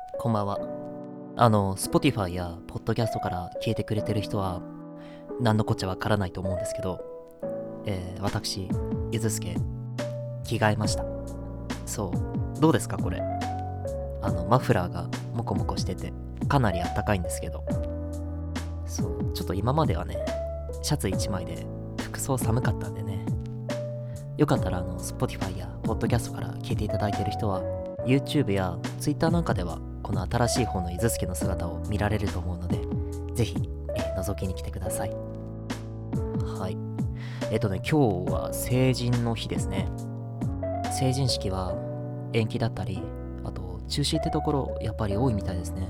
こんばんは。Spotify や Podcast から聞いてくれてる人は、何のこっちゃわからないと思うんですけど、私、ゆずすけ、着替えました。そう。どうですか、これ。マフラーがモコモコしてて、かなりあったかいんですけど、そう。ちょっと今まではね、シャツ1枚で、服装寒かったんでね、よかったらSpotify や Podcast から聞いていただいてる人は、YouTube や Twitter なんかでは、この新しい方のゆずすけの姿を見られると思うので、ぜひ、覗きに来てください。はい。今日は成人の日ですね。成人式は延期だったり、あと中止ってところやっぱり多いみたいですね。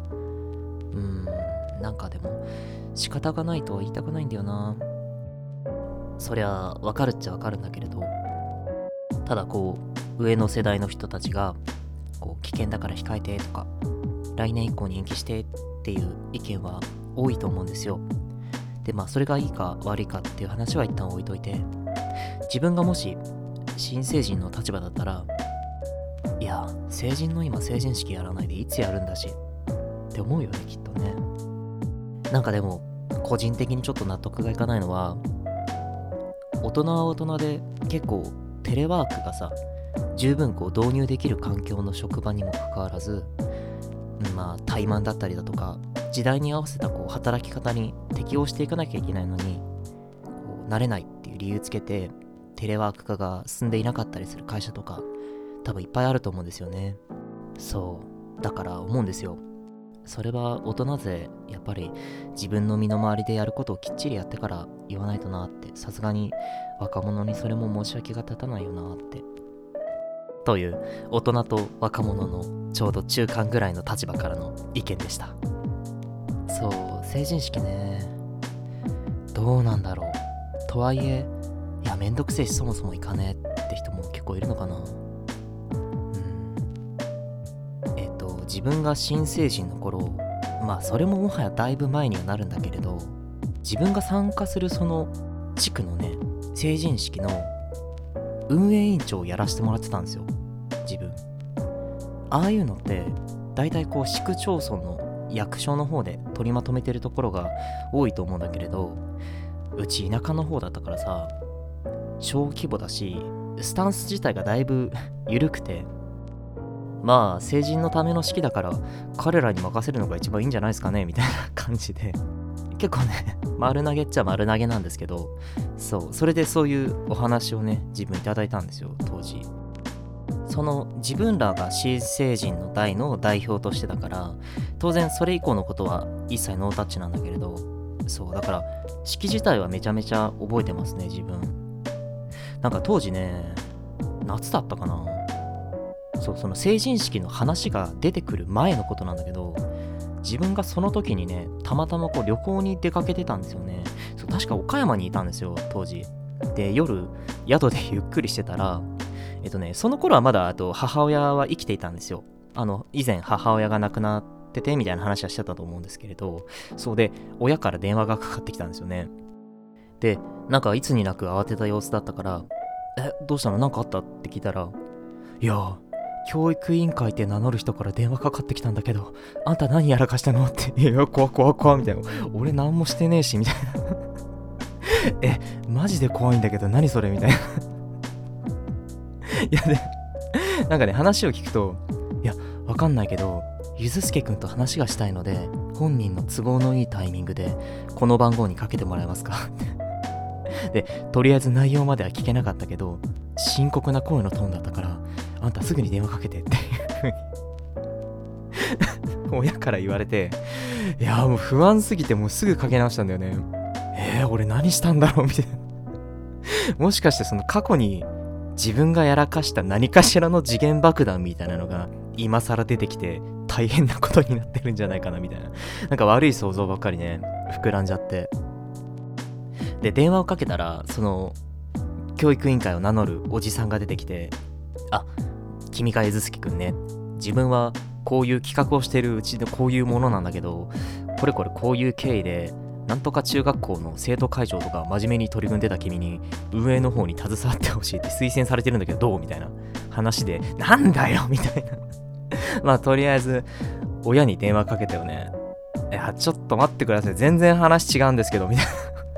なんかでも仕方がないとは言いたくないんだよな。そりゃわかるっちゃわかるんだけれど、ただ上の世代の人たちが危険だから控えてとか、来年以降に延期してっていう意見は多いと思うんですよ。で、それがいいか悪いかっていう話は一旦置いといて、自分がもし新成人の立場だったら、いや、成人の今成人式やらないでいつやるんだしって思うよね、きっとね。なんかでも個人的にちょっと納得がいかないのは、大人は大人で結構テレワークがさ、十分導入できる環境の職場にもかかわらず、怠慢だったりだとか、時代に合わせた働き方に適応していかなきゃいけないのに、慣れないっていう理由つけてテレワーク化が進んでいなかったりする会社とか多分いっぱいあると思うんですよね。そうだから思うんですよ。それは大人勢やっぱり自分の身の回りでやることをきっちりやってから言わないとなって、さすがに若者にそれも申し訳が立たないよなってという大人と若者のちょうど中間ぐらいの立場からの意見でした。そう、成人式ね、どうなんだろう。とはいえ、いや、めんどくせえしそもそも行かねえって人も結構いるのかな。自分が新成人の頃、それももはやだいぶ前にはなるんだけれど、自分が参加するその地区のね、成人式の運営委員長をやらせてもらってたんですよ、自分。ああいうのってだいたい市区町村の役所の方で取りまとめてるところが多いと思うんだけれど、うち田舎の方だったからさ、小規模だしスタンス自体がだいぶ緩くて、成人のための式だから彼らに任せるのが一番いいんじゃないですかねみたいな感じで、結構ね丸投げっちゃ丸投げなんですけど、それでそういうお話をね自分いただいたんですよ、当時。その自分らが新成人の代の代表としてだから、当然それ以降のことは一切ノータッチなんだけれど、そうだから式自体はめちゃめちゃ覚えてますね、自分。なんか当時ね、夏だったかな、その成人式の話が出てくる前のことなんだけど、自分がその時にね、たまたま旅行に出かけてたんですよね。確か岡山にいたんですよ、当時。で、夜宿でゆっくりしてたら、その頃はまだ母親は生きていたんですよ。以前母親が亡くなっててみたいな話はしてたと思うんですけれど、そうで親から電話がかかってきたんですよね。で、なんかいつになく慌てた様子だったから、どうしたの、なんかあったって聞いたら、いや、教育委員会って名乗る人から電話かかってきたんだけど、あんた何やらかしたのって、いや、怖みたいな、俺何もしてねえしみたいなマジで怖いんだけど何それみたいな。いやで、なんかね、話を聞くと、いや、わかんないけどゆずすけくんと話がしたいので、本人の都合のいいタイミングでこの番号にかけてもらえますかで、とりあえず内容までは聞けなかったけど、深刻な声のトーンだったから、あんたすぐに電話かけてっていう風に親から言われて、いやもう不安すぎてもうすぐかけ直したんだよね。俺何したんだろうみたいな。もしかしてその過去に自分がやらかした何かしらの時限爆弾みたいなのが今更出てきて大変なことになってるんじゃないかなみたいな、なんか悪い想像ばっかりね膨らんじゃって、で電話をかけたら、その教育委員会を名乗るおじさんが出てきて、君がゆずすきくんね、自分はこういう企画をしてるうちでこういうものなんだけど、これこういう経緯でなんとか中学校の生徒会長とか真面目に取り組んでた君に運営の方に携わってほしいって推薦されてるんだけどどうみたいな話で、なんだよみたいなまあとりあえず親に電話かけてよね。いやちょっと待ってください、全然話違うんですけどみたいな。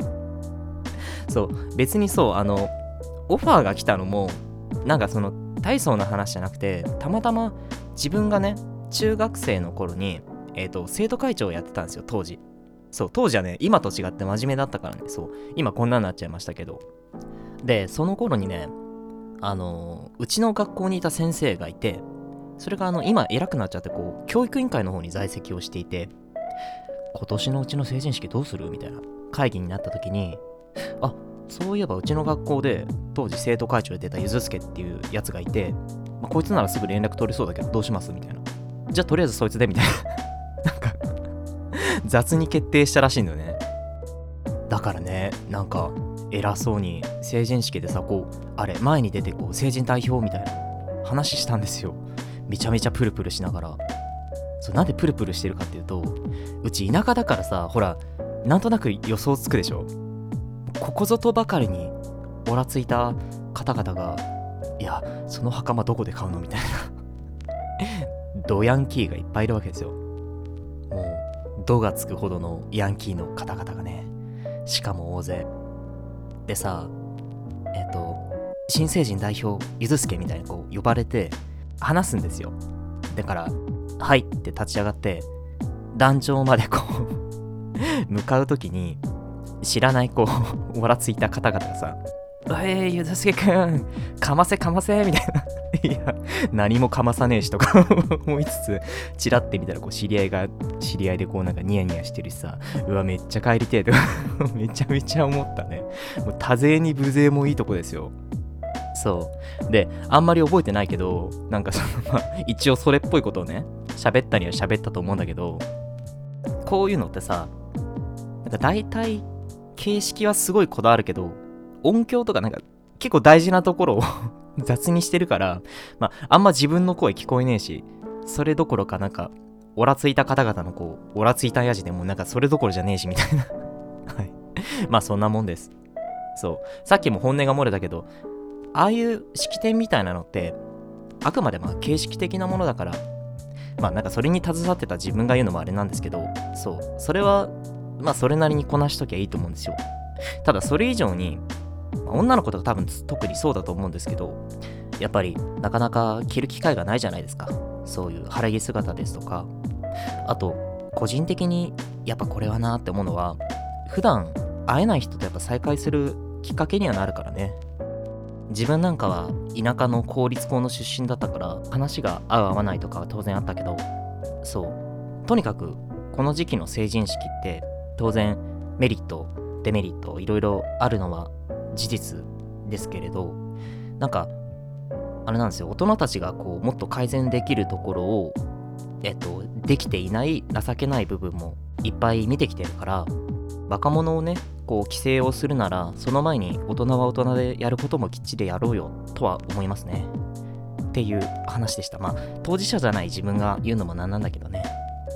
そう別にそうオファーが来たのもなんかその大層な話じゃなくて、たまたま自分がね中学生の頃に生徒会長をやってたんですよ当時。そう当時はね今と違って真面目だったからね。そう今こんなになっちゃいましたけど。でその頃にねうちの学校にいた先生がいて、それが今偉くなっちゃってこう教育委員会の方に在籍をしていて、今年のうちの成人式どうするみたいな会議になった時に、あ、そういえばうちの学校で当時生徒会長で出たゆずすけっていうやつがいて、こいつならすぐ連絡取れそうだけどどうしますみたいな。じゃあとりあえずそいつでみたいな。なんか雑に決定したらしいんだよね。だからねなんか偉そうに成人式でさこうあれ前に出てこう成人代表みたいな話したんですよ。めちゃめちゃプルプルしながら。そうなんでプルプルしてるかっていうと、うち田舎だからさ、ほらなんとなく予想つくでしょ。ここぞとばかりにオラついた方々が、いやその袴どこで買うのみたいなドヤンキーがいっぱいいるわけですよ。もうドがつくほどのヤンキーの方々がね、しかも大勢でさ、新成人代表ゆずすけみたいにこう呼ばれて話すんですよ。だからはいって立ち上がって壇上までこう向かうときに、知らないこうおらついた方々がさ、ゆずすけくんかませかませみたいな。いや何もかまさねえしとか思いつつ、チラって見たらこう知り合いでこうなんかニヤニヤしてるしさ、うわめっちゃ帰りてえとかめちゃめちゃ思ったね。もう多勢に無勢もいいとこですよ。そうであんまり覚えてないけど、なんかその一応それっぽいことをね喋ったには喋ったと思うんだけど、こういうのってさ、なんか大体形式はすごいこだわるけど、音響とかなんか結構大事なところを雑にしてるから、あんま自分の声聞こえねえし、それどころかなんかオラついた方々のこうオラついたやじでもなんかそれどころじゃねえしみたいなはいそんなもんです。そうさっきも本音が漏れたけど、ああいう式典みたいなのってあくまで形式的なものだから、なんかそれに携わってた自分が言うのもあれなんですけど、そうそれはそれなりにこなしときゃいいと思うんですよ。ただそれ以上に、女の子とか多分特にそうだと思うんですけど、やっぱりなかなか着る機会がないじゃないですか、そういう晴れ着姿ですとか。あと個人的にやっぱこれはなって思うのは、普段会えない人とやっぱ再会するきっかけにはなるからね。自分なんかは田舎の公立校の出身だったから話が合う合わないとかは当然あったけど、そうとにかくこの時期の成人式って当然メリットデメリットいろいろあるのは事実ですけれど、なんかあれなんですよ、大人たちがこうもっと改善できるところをできていない情けない部分もいっぱい見てきてるから、若者をねこう規制をするならその前に大人は大人でやることもきっちりやろうよとは思いますねっていう話でした。当事者じゃない自分が言うのもなんなんだけどね。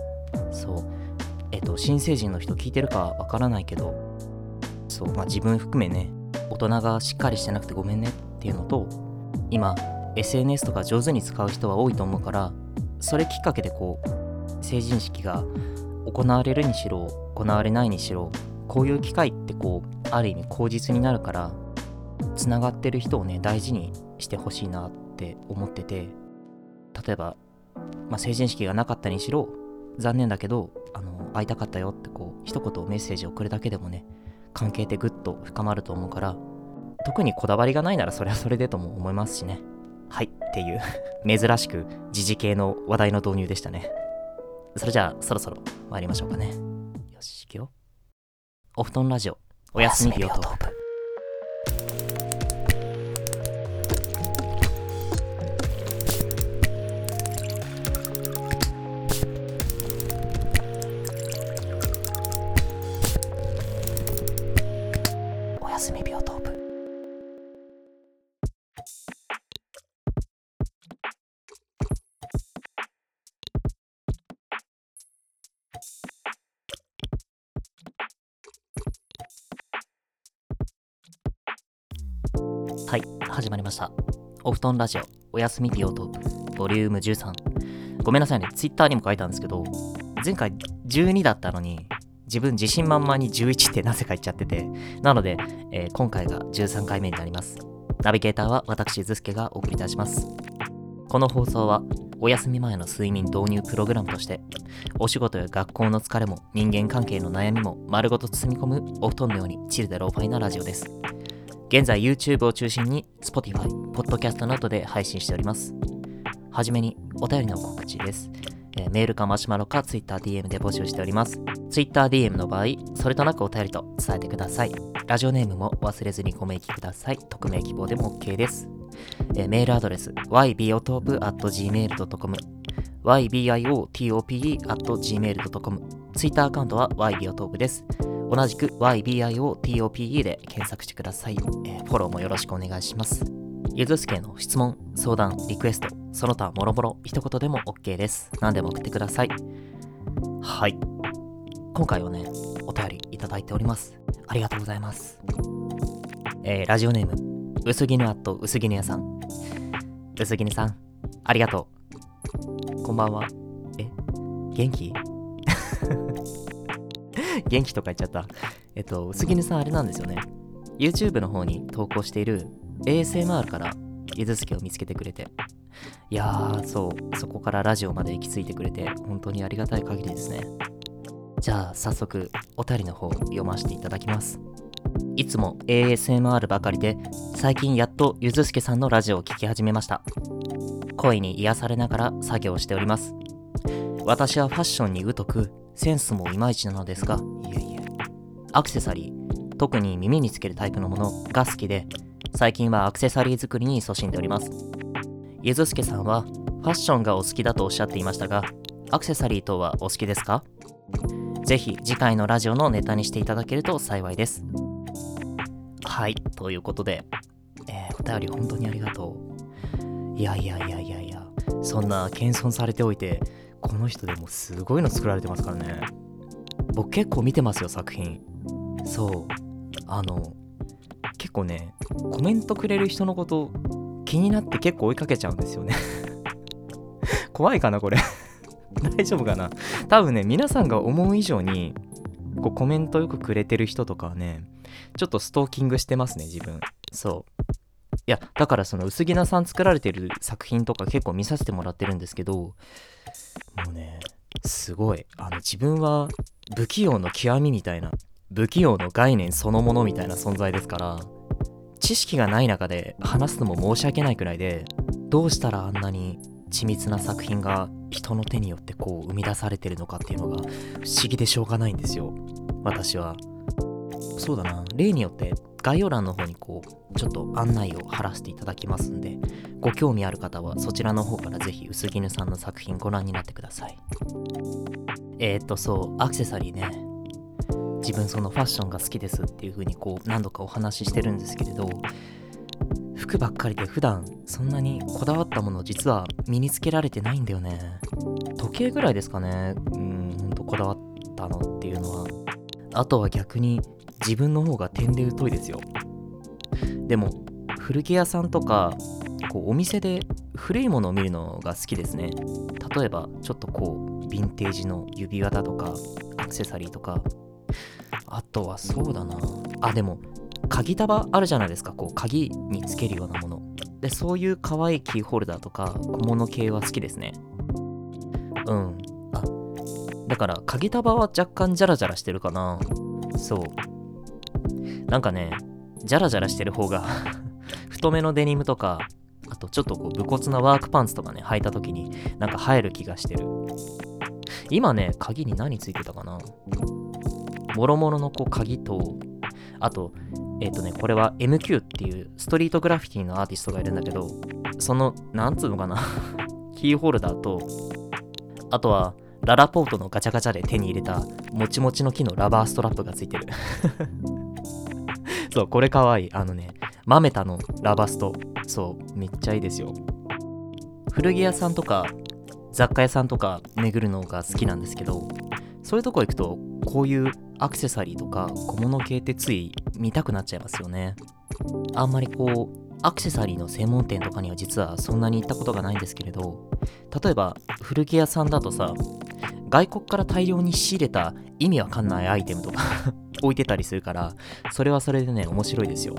そう新成人の人聞いてるかわからないけど、そう自分含めね、大人がしっかりしてなくてごめんねっていうのと、今 SNS とか上手に使う人は多いと思うから、それきっかけでこう成人式が行われるにしろ行われないにしろ、こういう機会ってこうある意味口実になるから、つながってる人をね大事にしてほしいなって思ってて、例えば、成人式がなかったにしろ残念だけど会いたかったよってこう一言メッセージを送るだけでもね、関係ってぐっと深まると思うから、特にこだわりがないならそれはそれでとも思いますしね。はいっていう珍しく時事系の話題の導入でしたね。それじゃあそろそろ参りましょうかね。よし行くよ。お布団ラジオおやすみビオトープ。おやすみビオトープ。はい、始まりました。お布団ラジオおやすみビオトープボリューム13。 ごめんなさいね、ツイッターにも書いたんですけど、前回12だったのに、自分自信満々に11ってなぜか言っちゃってて、なので、今回が13回目になります。ナビゲーターは私、ズスケがお送りいたします。この放送は、お休み前の睡眠導入プログラムとして、お仕事や学校の疲れも人間関係の悩みも丸ごと包み込むお布団のようにチルでローファイなラジオです。現在 YouTube を中心に Spotify、Podcast などで配信しております。はじめにお便りの告知です。メールかマシュマロか TwitterDM で募集しております。TwitterDM の場合、それとなくお便りと伝えてください。ラジオネームも忘れずにご明記ください。匿名希望でも OK です。メールアドレス ybiotope@gmail.com ybiotope@gmail.com ツイッターアカウントは ybiotope です。同じく ybiotope で検索してください。フォローもよろしくお願いします。ゆずすけの質問、相談、リクエスト、その他もろもろ一言でも OK です。何でも送ってください。はい。今回はね、お便りいただいております。ありがとうございます。ラジオネーム、薄絹薄絹屋さん。薄絹さん、ありがとう。こんばんは。元気元気とか言っちゃった。薄絹さんあれなんですよね。YouTube の方に投稿している ASMR からゆずすけを見つけてくれて。いやー、そこからラジオまで行き着いてくれて、本当にありがたい限りですね。じゃあ、早速、お便りの方読ませていただきます。いつも ASMR ばかりで、最近やっとゆずすけさんのラジオを聞き始めました。声に癒されながら作業しております。私はファッションに疎く、センスもいまいちなのですが、アクセサリー、特に耳につけるタイプのものが好きで、最近はアクセサリー作りに勤しんでおります。ゆずすけさんはファッションがお好きだとおっしゃっていましたが、アクセサリー等はお好きですか？ぜひ次回のラジオのネタにしていただけると幸いです。はい、ということで、お便り本当にありがとう。いや、そんな謙遜されておいて、この人でもすごいの作られてますからね。僕結構見てますよ、作品。そう、結構ね、コメントくれる人のこと気になって結構追いかけちゃうんですよね。怖いかなこれ。大丈夫かな。多分ね、皆さんが思う以上にこうコメントよくくれてる人とかはね、ちょっとストーキングしてますね、自分。そう、いや、だからその薄木菜さん作られてる作品とか結構見させてもらってるんですけど、もうね、すごい自分は不器用の極みみたいな、不器用の概念そのものみたいな存在ですから、知識がない中で話すのも申し訳ないくらいで、どうしたらあんなに緻密な作品が人の手によってこう生み出されてるのかっていうのが不思議でしょうがないんですよ、私は。そうだな、例によって概要欄の方にこうちょっと案内を貼らせていただきますんで、ご興味ある方はそちらの方からぜひ薄絹さんの作品ご覧になってください。そう、アクセサリーね、自分そのファッションが好きですっていう風にこう何度かお話ししてるんですけれど、服ばっかりで普段そんなにこだわったもの実は身につけられてないんだよね。時計ぐらいですかね、ほんとこだわったのっていうのは。あとは逆に自分の方が点で疎いですよ。でも古着屋さんとかこうお店で古いものを見るのが好きですね。例えばちょっとこうヴィンテージの指輪だとかアクセサリーとか、あとはそうだなあ、でも鍵束あるじゃないですか、こう鍵につけるようなもので、そういう可愛いキーホルダーとか小物系は好きですね。だから鍵束は若干ジャラジャラしてるかな。そう、なんかね、ジャラジャラしてる方が太めのデニムとか、あとちょっとこう武骨なワークパンツとかね履いた時になんか映える気がしてる。今ね、鍵に何ついてたかな、もろもろのこう鍵と、あとこれは MQ っていうストリートグラフィティのアーティストがいるんだけど、そのなんつうのかなキーホルダーと、あとはララポートのガチャガチャで手に入れたもちもちの木のラバーストラップがついてる。そう、これかわいい。マメタのラバスト。そう、めっちゃいいですよ。古着屋さんとか雑貨屋さんとか巡るのが好きなんですけど、そういうとこ行くとこういうアクセサリーとか小物系ってつい見たくなっちゃいますよね。あんまりこうアクセサリーの専門店とかには実はそんなに行ったことがないんですけれど、 例えば古着屋さんだとさ、外国から大量に仕入れた意味わかんないアイテムとか置いてたりするから、それはそれでね面白いですよ。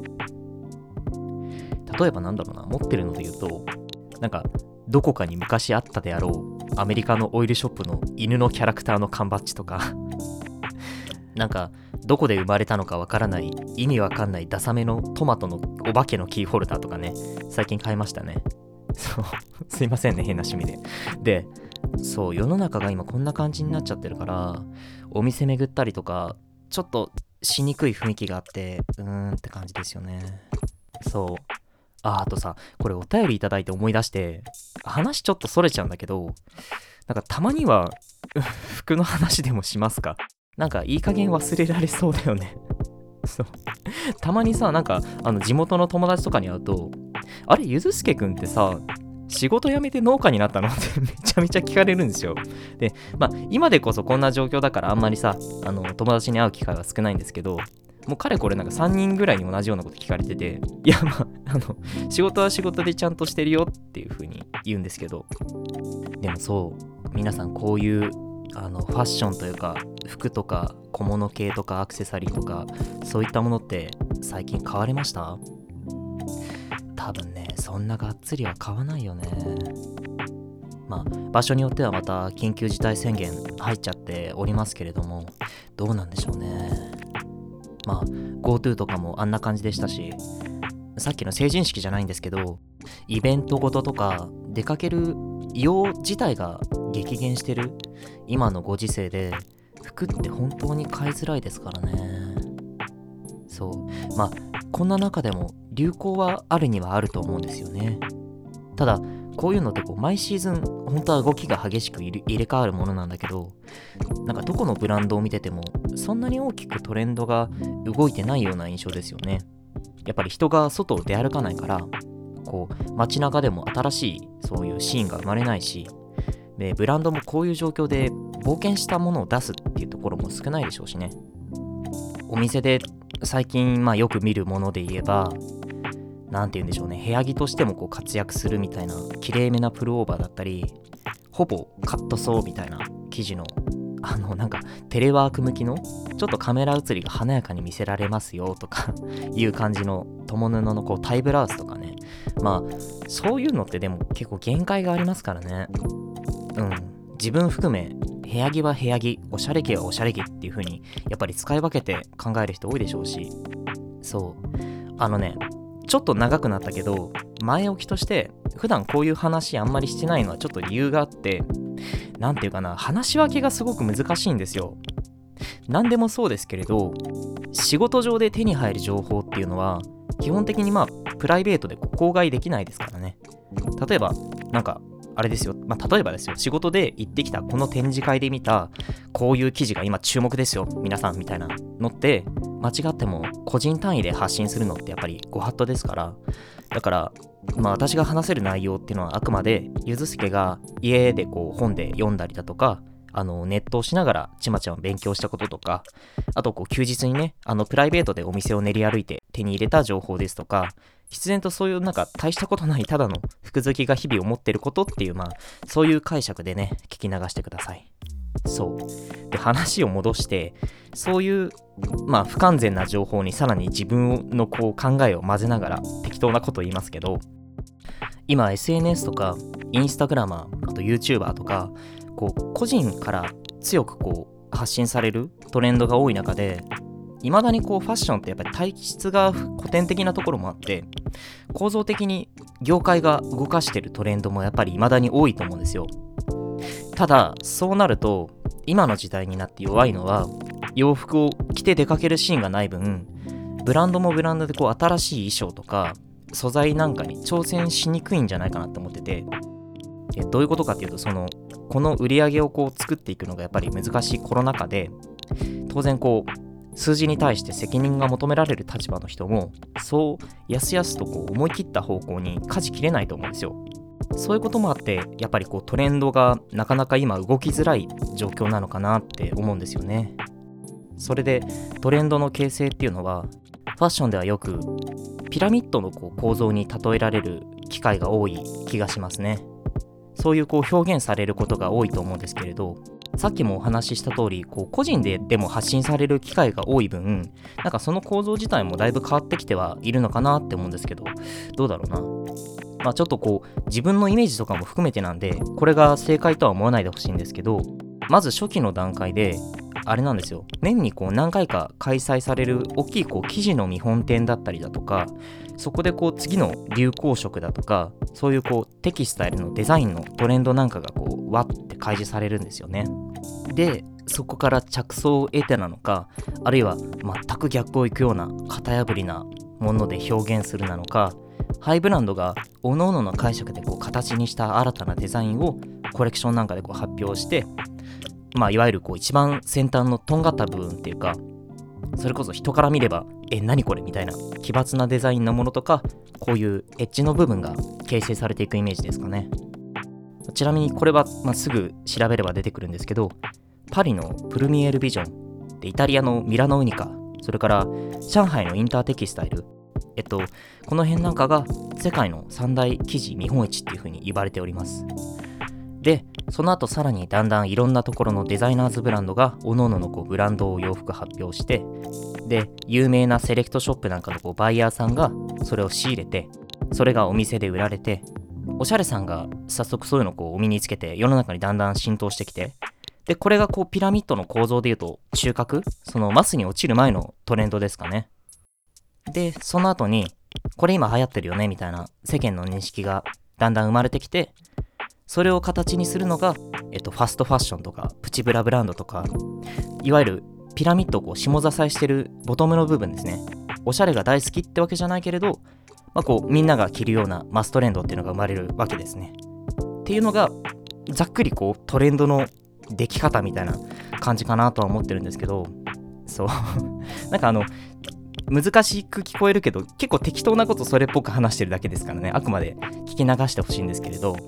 例えばなんだろうな、持ってるので言うと、なんかどこかに昔あったであろうアメリカのオイルショップの犬のキャラクターの缶バッジとかなんかどこで生まれたのかわからない意味わかんないダサめのトマトのお化けのキーホルダーとかね、最近買いましたね。そうすいませんね、変な趣味で。そう、世の中が今こんな感じになっちゃってるから、お店巡ったりとかちょっとしにくい雰囲気があって、って感じですよね。そう、あとさ、これお便りいただいて思い出して、話ちょっとそれちゃうんだけど、なんかたまには服の話でもしますか。なんかいい加減忘れられそうだよね。そうたまにさ、なんか地元の友達とかに会うと、あれゆずすけくんってさ、仕事辞めて農家になったのってめちゃめちゃ聞かれるんですよ。で、今でこそこんな状況だからあんまりさ、友達に会う機会は少ないんですけど、もうかれこれなんか3人ぐらいに同じようなこと聞かれてて、いや仕事は仕事でちゃんとしてるよっていう風に言うんですけど、でもそう、皆さんこういうファッションというか服とか小物系とかアクセサリーとかそういったものって最近買われました？多分ね、そんながっつりは買わないよね。場所によってはまた緊急事態宣言入っちゃっておりますけれども、どうなんでしょうね。GoTo とかもあんな感じでしたし、さっきの成人式じゃないんですけど、イベントごととか出かける用自体が激減してる今のご時世で、服って本当に買いづらいですからね。そう、こんな中でも流行はあるにはあると思うんですよね。ただこういうのって毎シーズン本当は動きが激しく入れ替わるものなんだけど、なんかどこのブランドを見ててもそんなに大きくトレンドが動いてないような印象ですよね。やっぱり人が外を出歩かないから、街中でも新しいそういうシーンが生まれないし、でブランドもこういう状況で冒険したものを出すっていうところも少ないでしょうしね。お店で最近よく見るもので言えば、なんて言うんでしょうね、部屋着としても活躍するみたいな綺麗めなプルオーバーだったり、ほぼカットソーみたいな生地のなんかテレワーク向きのちょっとカメラ写りが華やかに見せられますよとかいう感じの友布のタイブラウスとかね、そういうのってでも結構限界がありますからね。自分含め部屋着は部屋着、おしゃれ着はおしゃれ着っていう風にやっぱり使い分けて考える人多いでしょうし、ちょっと長くなったけど、前置きとして普段こういう話あんまりしてないのはちょっと理由があって、なんていうかな、話し分けがすごく難しいんですよ。何でもそうですけれど、仕事上で手に入る情報っていうのは基本的にプライベートで口外できないですからね。例えばなんかあれですよ、例えばですよ、仕事で行ってきたこの展示会で見たこういう記事が今注目ですよ皆さんみたいなのって、間違っても個人単位で発信するのってやっぱりご法度ですから、だから私が話せる内容っていうのはあくまでゆずすけが家で本で読んだりだとか、ネットをしながらちまちま勉強したこととか、あと休日にね、プライベートでお店を練り歩いて手に入れた情報ですとか、必然とそういうなんか大したことないただの服好きが日々思ってることっていう、そういう解釈でね聞き流してください。そうで、話を戻して、そういう不完全な情報にさらに自分の考えを混ぜながら適当なこと言いますけど、今 SNS とかインスタグラマー、あと YouTuber とか個人から強く発信されるトレンドが多い中で、未だにファッションってやっぱり体質が古典的なところもあって、構造的に業界が動かしてるトレンドもやっぱり未だに多いと思うんですよ。ただそうなると今の時代になって弱いのは、洋服を着て出かけるシーンがない分、ブランドもブランドで新しい衣装とか素材なんかに挑戦しにくいんじゃないかなって思ってて、どういうことかっていうと、この売り上げを作っていくのがやっぱり難しいコロナ禍で、当然数字に対して責任が求められる立場の人もそうやすやすと思い切った方向に舵切れないと思うんですよ。そういうこともあって、やっぱりトレンドがなかなか今動きづらい状況なのかなって思うんですよね。それでトレンドの形成っていうのは、ファッションではよくピラミッドの構造に例えられる機会が多い気がしますね。 そういう表現されることが多いと思うんですけれど、さっきもお話しした通り個人でも発信される機会が多い分、なんかその構造自体もだいぶ変わってきてはいるのかなって思うんですけど、どうだろうな。ちょっと自分のイメージとかも含めてなんで、これが正解とは思わないでほしいんですけど、まず初期の段階であれなんですよ、年に何回か開催される大きい記事の見本展だったりだとか、そこで次の流行色だとか、そういうテキスタイルのデザインのトレンドなんかがわって開示されるんですよね。でそこから着想を得てなのか、あるいは全く逆をいくような型破りなもので表現するなのか、ハイブランドが各々の解釈で形にした新たなデザインをコレクションなんかで発表して、いわゆる一番先端のとんがった部分っていうか、それこそ人から見れば何これみたいな奇抜なデザインのものとか、こういうエッジの部分が形成されていくイメージですかね。ちなみにこれは、すぐ調べれば出てくるんですけど、パリのプルミエールビジョンで、イタリアのミラノウニカ、それから上海のインターテキスタイル、この辺なんかが世界の三大生地見本市っていう風に言われております。でその後さらにだんだんいろんなところのデザイナーズブランドが各々のブランドを洋服発表して、で有名なセレクトショップなんかのバイヤーさんがそれを仕入れて、それがお店で売られて、おしゃれさんが早速そういうのを身につけて世の中にだんだん浸透してきて、でこれがピラミッドの構造でいうと中核、そのマスに落ちる前のトレンドですかね。でその後にこれ今流行ってるよねみたいな世間の認識がだんだん生まれてきて、それを形にするのが、ファストファッションとかプチブラブランドとか、いわゆるピラミッドを下支えしてるボトムの部分ですね。おしゃれが大好きってわけじゃないけれど、みんなが着るようなマストレンドっていうのが生まれるわけですね。っていうのがざっくりトレンドの出来方みたいな感じかなとは思ってるんですけど、そうなんか難しく聞こえるけど、結構適当なことそれっぽく話してるだけですからね。あくまで聞き流してほしいんですけれど、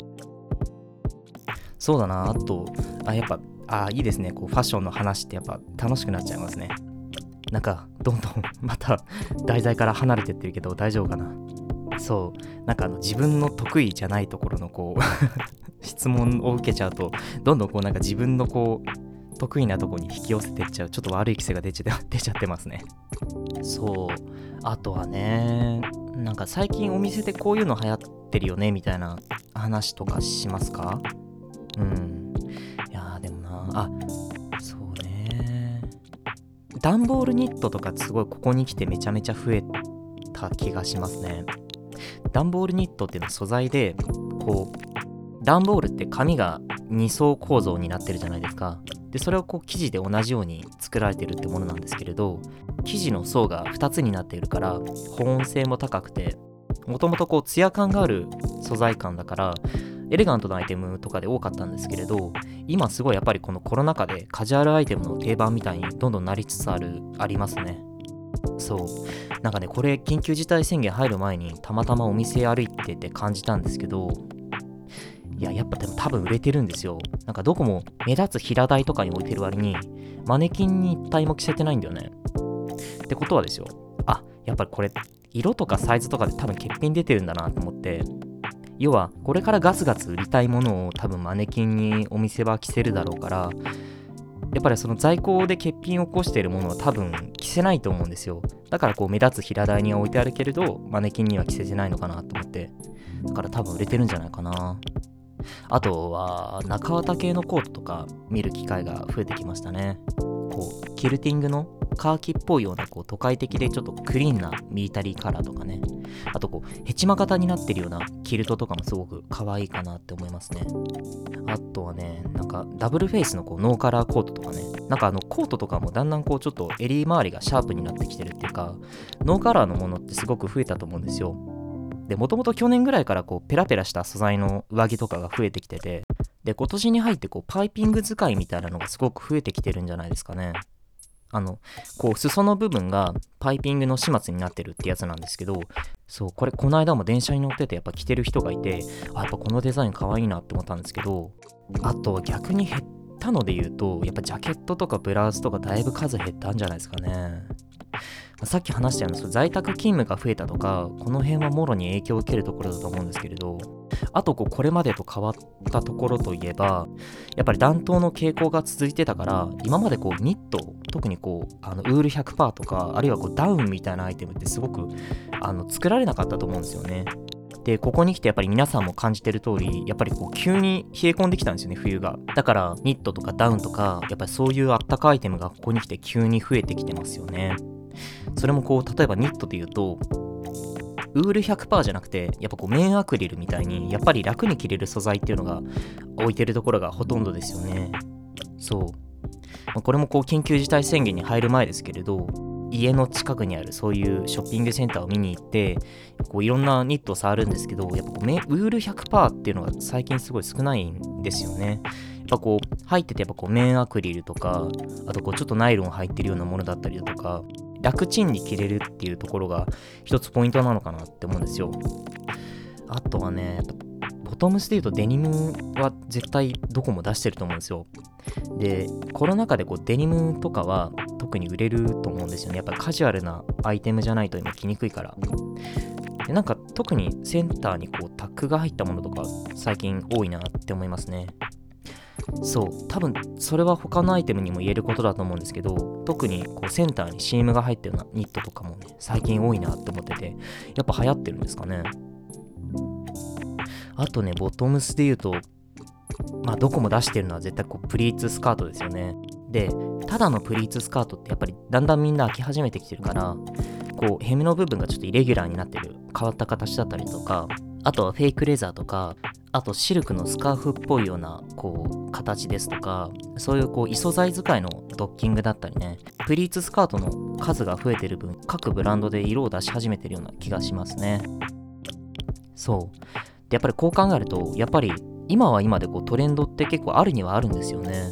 そうだな。あとやっぱいいですね。ファッションの話ってやっぱ楽しくなっちゃいますね。なんかどんどんまた題材から離れてってるけど大丈夫かな。そうなんか自分の得意じゃないところの質問を受けちゃうと、どんどんなんか自分の得意なところに引き寄せていっちゃう、ちょっと悪い癖が出ちゃってますね。そうあとはね、なんか最近お店でこういうの流行ってるよねみたいな話とかしますか？いやでもな、そうね、段ボールニットとかすごいここに来てめちゃめちゃ増えた気がしますね。段ボールニットっていうのは素材で、段ボールって紙が2層構造になってるじゃないですか。でそれを生地で同じように作られてるってものなんですけれど、生地の層が2つになっているから保温性も高くて、もともとツヤ感がある素材感だからエレガントなアイテムとかで多かったんですけれど、今すごいやっぱりこのコロナ禍でカジュアルアイテムの定番みたいにどんどんなりつつありますね。そうなんかね、これ緊急事態宣言入る前にたまたまお店歩いてて感じたんですけど、やっぱでも多分売れてるんですよ。なんかどこも目立つ平台とかに置いてる割にマネキンに一体も着せてないんだよね。ってことはですよ、やっぱりこれ色とかサイズとかで多分欠品出てるんだなと思って、要はこれからガツガツ売りたいものを多分マネキンにお店は着せるだろうから、やっぱりその在庫で欠品を起こしているものは多分着せないと思うんですよ。だから目立つ平台には置いてあるけれどマネキンには着せてないのかなと思って、だから多分売れてるんじゃないかな。あとは中綿系のコートとか見る機会が増えてきましたね。キルティングのカーキっぽいような都会的でちょっとクリーンなミリタリーカラーとかね、あとヘチマ型になってるようなキルトとかもすごく可愛いかなって思いますね。あとはね、なんかダブルフェイスのノーカラーコートとかね、なんかコートとかもだんだんちょっと襟周りがシャープになってきてるっていうか、ノーカラーのものってすごく増えたと思うんですよ。でもともと去年ぐらいからペラペラした素材の上着とかが増えてきてて、で今年に入ってパイピング使いみたいなのがすごく増えてきてるんじゃないですかね。裾の部分がパイピングの始末になってるってやつなんですけど、そうこれこの間も電車に乗っててやっぱ着てる人がいて、やっぱこのデザイン可愛いなって思ったんですけど、あと逆に減ったので言うと、やっぱジャケットとかブラウスとかだいぶ数減ったんじゃないですかね。さっき話したような在宅勤務が増えたとか、この辺はもろに影響を受けるところだと思うんですけれど、 あとこれまでと変わったところといえば、やっぱり暖冬の傾向が続いてたから、今までニット、特にウール100%とか、あるいはダウンみたいなアイテムってすごく作られなかったと思うんですよね。で、ここに来てやっぱり皆さんも感じてる通り、やっぱり急に冷え込んできたんですよね、冬が。だからニットとかダウンとか、やっぱりそういうあったかいアイテムがここに来て急に増えてきてますよね。それも例えばニットで言うと、ウール 100% じゃなくて、やっぱ綿アクリルみたいに、やっぱり楽に着れる素材っていうのが置いてるところがほとんどですよね。そう。これも緊急事態宣言に入る前ですけれど、家の近くにあるそういうショッピングセンターを見に行って、いろんなニットを触るんですけど、やっぱウール 100% っていうのが最近すごい少ないんですよね。やっぱ入っててやっぱ綿アクリルとか、あとちょっとナイロン入ってるようなものだったりだとか、楽ちんに着れるっていうところが一つポイントなのかなって思うんですよ。あとはね、ボトムスで言うとデニムは絶対どこも出してると思うんですよ。で、コロナ禍でデニムとかは特に売れると思うんですよね。やっぱカジュアルなアイテムじゃないと今着にくいから。で、なんか特にセンターにタックが入ったものとか最近多いなって思いますね。そう、多分それは他のアイテムにも言えることだと思うんですけど、特にセンターにシームが入ったようなニットとかもね、最近多いなって思ってて、やっぱ流行ってるんですかね。あとね、ボトムスで言うと、どこも出してるのは絶対プリーツスカートですよね。で、ただのプリーツスカートってやっぱりだんだんみんな飽き始めてきてるから、ヘムの部分がちょっとイレギュラーになってる変わった形だったりとか、あとはフェイクレザーとか、あとシルクのスカーフっぽいような形ですとか、そういう異素材使いのドッキングだったりね、プリーツスカートの数が増えてる分、各ブランドで色を出し始めてるような気がしますね。そう。で、やっぱりこう考えると、やっぱり今は今でトレンドって結構あるにはあるんですよね。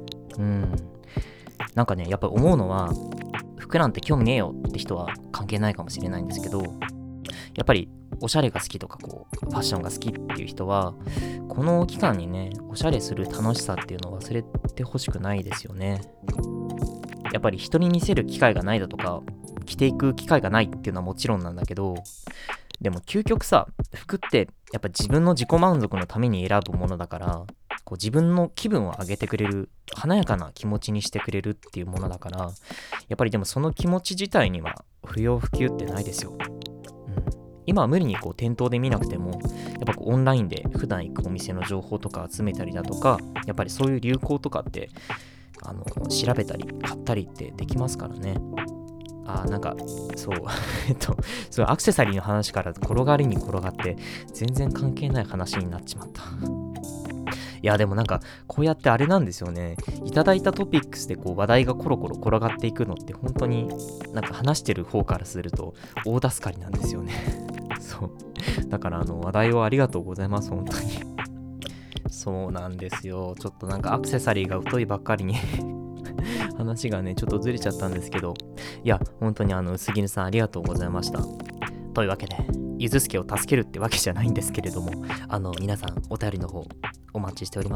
なんかね、やっぱり思うのは、服なんて興味ねえよって人は関係ないかもしれないんですけど、やっぱりおしゃれが好きとかファッションが好きっていう人は、この期間にね、おしゃれする楽しさっていうのを忘れてほしくないですよね。やっぱり人に見せる機会がないだとか、着ていく機会がないっていうのはもちろんなんだけど、でも究極さ、服ってやっぱ自分の自己満足のために選ぶものだから、自分の気分を上げてくれる、華やかな気持ちにしてくれるっていうものだから、やっぱりでもその気持ち自体には不要不急ってないですよ。今は無理に店頭で見なくても、やっぱオンラインで普段行くお店の情報とか集めたりだとか、やっぱりそういう流行とかって調べたり買ったりってできますからね。なんかそうそうアクセサリーの話から転がりに転がって全然関係ない話になっちまった。いやでもなんかこうやってあれなんですよね。いただいたトピックスで話題がコロコロ転がっていくのって本当になんか話してる方からすると大助かりなんですよね。そうだから話題をありがとうございます、本当に。そうなんですよ。ちょっとなんかアクセサリーが疎いばっかりに話がねちょっとずれちゃったんですけど、いや本当に杉野さんありがとうございました。というわけでゆずすけを助けるってわけじゃないんですけれども、皆さんお便りの方お待ちしております。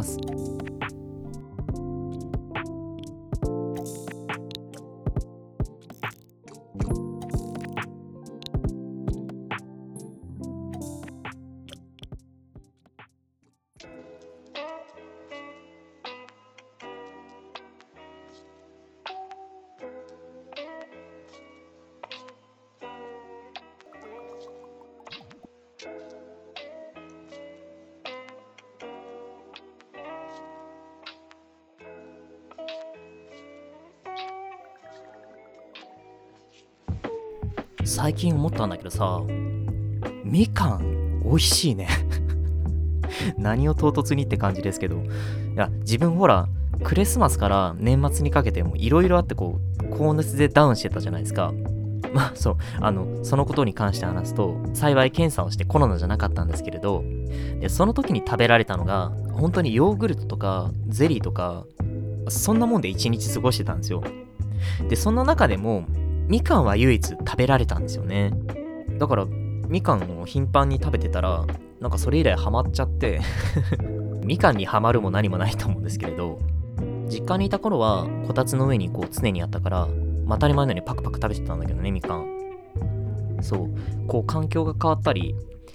最近思ったんだけどさ、みかん美味しいね。何を唐突にって感じですけど、いや自分ほらクリスマスから年末にかけてもいろいろあって高熱でダウンしてたじゃないですか。そうそのことに関して話すと、幸い検査をしてコロナじゃなかったんですけれど、でその時に食べられたのが本当にヨーグルトとかゼリーとかそんなもんで一日過ごしてたんですよ。でその中でもみかんは唯一食べられたんですよね。だからみかんを頻繁に食べてたらなんかそれ以来ハマっちゃってみかんにハマるも何もないと思うんですけれど、実家にいた頃はこたつの上に常にあったから、当たり前のようにパクパク食べてたんだけどね、みかん。そう環境が変わったり、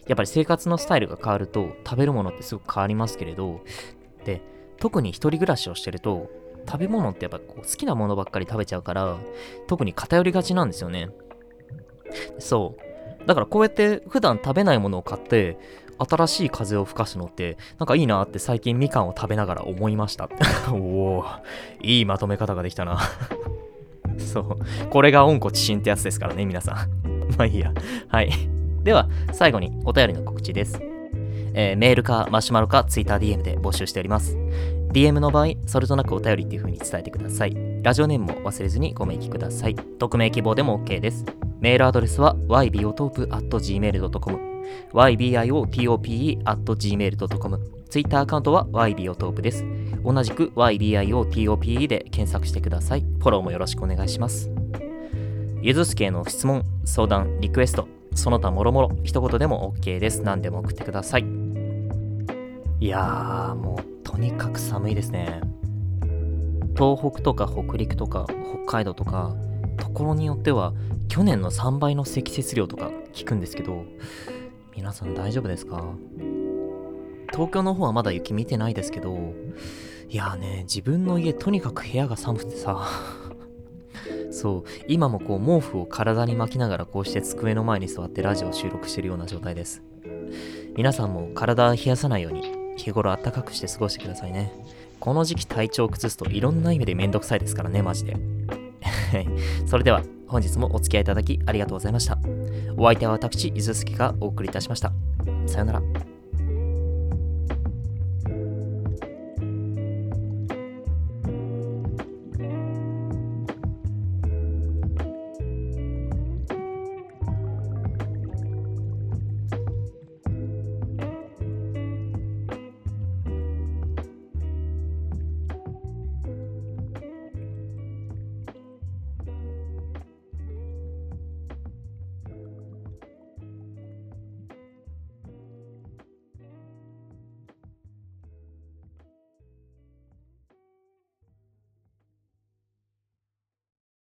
やっぱり生活のスタイルが変わると食べるものってすごく変わりますけれど、で、特に一人暮らしをしてると食べ物ってやっぱこう好きなものばっかり食べちゃうから、特に偏りがちなんですよね。そう。だからこうやって普段食べないものを買って新しい風を吹かすのってなんかいいなって最近みかんを食べながら思いました。おお、いいまとめ方ができたな。そう。これが温故知新ってやつですからね、皆さん。まあいいや。はい。では、最後にお便りの告知です。メールかマシュマロか TwitterDM で募集しております。DM の場合、それとなくお便りっていう風に伝えてください。ラジオネームも忘れずにご明記ください。匿名希望でも OK です。メールアドレスは ybiotope@gmail.com ybiotope@gmail.com。 Twitter アカウントは ybiotope です。同じく ybiotope で検索してください。フォローもよろしくお願いします。ゆずすけへの質問、相談、リクエスト、その他もろもろ一言でも OK です。何でも送ってください。いやー、もうとにかく寒いですね。東北とか北陸とか北海道とか、ところによっては去年の3倍の積雪量とか聞くんですけど、皆さん大丈夫ですか？東京の方はまだ雪見てないですけど、いやーね、自分の家とにかく部屋が寒くてさそう、今もこう毛布を体に巻きながらこうして机の前に座ってラジオを収録しているような状態です。皆さんも体を冷やさないように日頃あったかくして過ごしてくださいね。この時期体調を崩すといろんな意味でめんどくさいですからね、マジで。それでは本日もお付き合いいただきありがとうございました。お相手は私、伊豆月がお送りいたしました。さよなら。